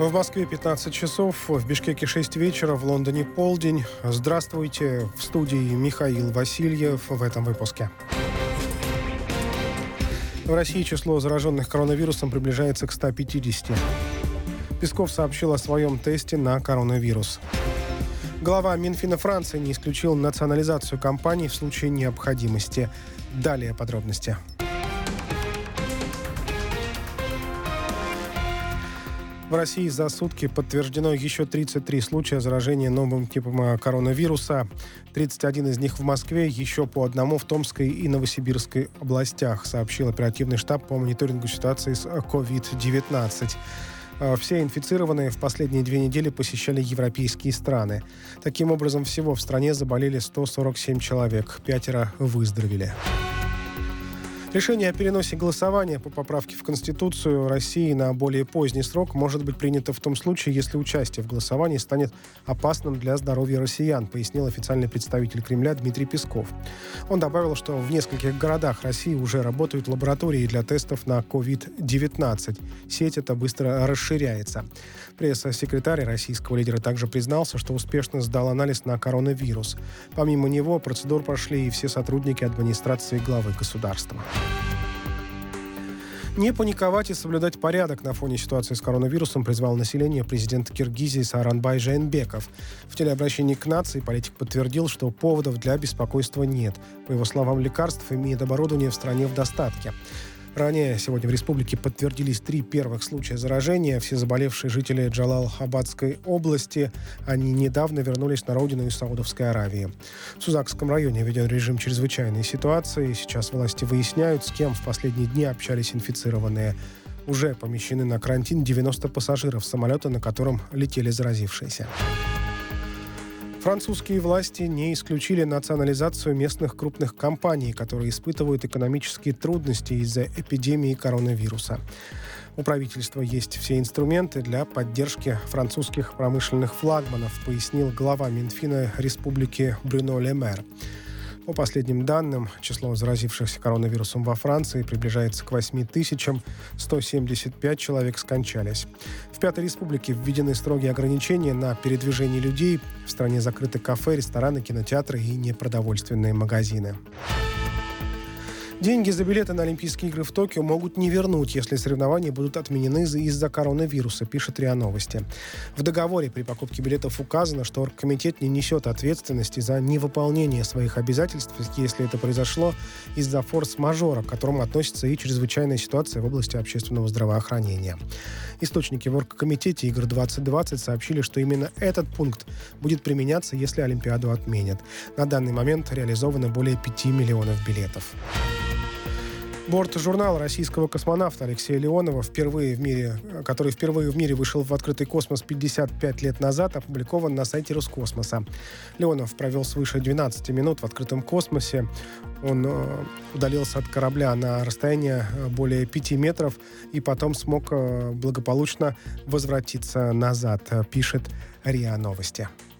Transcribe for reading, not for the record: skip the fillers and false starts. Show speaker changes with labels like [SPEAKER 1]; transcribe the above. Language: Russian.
[SPEAKER 1] В Москве 15 часов, в Бишкеке 6 вечера, в Лондоне полдень. Здравствуйте, в студии Михаил Васильев в этом выпуске. В России число зараженных коронавирусом приближается к 150. Песков сообщил о своем тесте на коронавирус. Глава Минфина Франции не исключил национализацию компаний в случае необходимости. Далее подробности. В России за сутки подтверждено еще 33 случая заражения новым типом коронавируса. 31 из них в Москве, еще по одному в Томской и Новосибирской областях, сообщил оперативный штаб по мониторингу ситуации с COVID-19. Все инфицированные в последние 2 недели посещали европейские страны. Таким образом, всего в стране заболели 147 человек, 5 выздоровели. Решение о переносе голосования по поправке в Конституцию России на более поздний срок может быть принято в том случае, если участие в голосовании станет опасным для здоровья россиян, пояснил официальный представитель Кремля Дмитрий Песков. Он добавил, что в нескольких городах России уже работают лаборатории для тестов на COVID-19. Сеть эта быстро расширяется. Пресс-секретарь российского лидера также признался, что успешно сдал анализ на коронавирус. Помимо него процедур прошли и все сотрудники администрации главы государства. Не паниковать и соблюдать порядок на фоне ситуации с коронавирусом призвал население президент Киргизии Сооронбай Жээнбеков. В телеобращении к нации политик подтвердил, что поводов для беспокойства нет. По его словам, лекарств и медоборудования в стране в достатке. Ранее сегодня в республике подтвердились 3 первых случая заражения. Все заболевшие жители Джалал-Абадской области, они недавно вернулись на родину из Саудовской Аравии. В Сузакском районе введен режим чрезвычайной ситуации. Сейчас власти выясняют, с кем в последние дни общались инфицированные. Уже помещены на карантин 90 пассажиров самолета, на котором летели заразившиеся. Французские власти не исключили национализацию местных крупных компаний, которые испытывают экономические трудности из-за эпидемии коронавируса. У правительства есть все инструменты для поддержки французских промышленных флагманов, пояснил глава Минфина республики Брюно Ле Мэр. По последним данным, число заразившихся коронавирусом во Франции приближается к 8 тысячам, 175 человек скончались. В Пятой Республике введены строгие ограничения на передвижение людей. В стране закрыты кафе, рестораны, кинотеатры и непродовольственные магазины. Деньги за билеты на Олимпийские игры в Токио могут не вернуть, если соревнования будут отменены из-за коронавируса, пишет РИА Новости. В договоре при покупке билетов указано, что оргкомитет не несет ответственности за невыполнение своих обязательств, если это произошло из-за форс-мажора, к которому относится и чрезвычайная ситуация в области общественного здравоохранения. Источники в оргкомитете игр 2020 сообщили, что именно этот пункт будет применяться, если Олимпиаду отменят. На данный момент реализовано более 5 миллионов билетов. Борт-журнал российского космонавта Алексея Леонова, который впервые в мире вышел в открытый космос 55 лет назад, опубликован на сайте Роскосмоса. Леонов провел свыше 12 минут в открытом космосе. Он удалился от корабля на расстояние более 5 метров и потом смог благополучно возвратиться назад, пишет РИА Новости.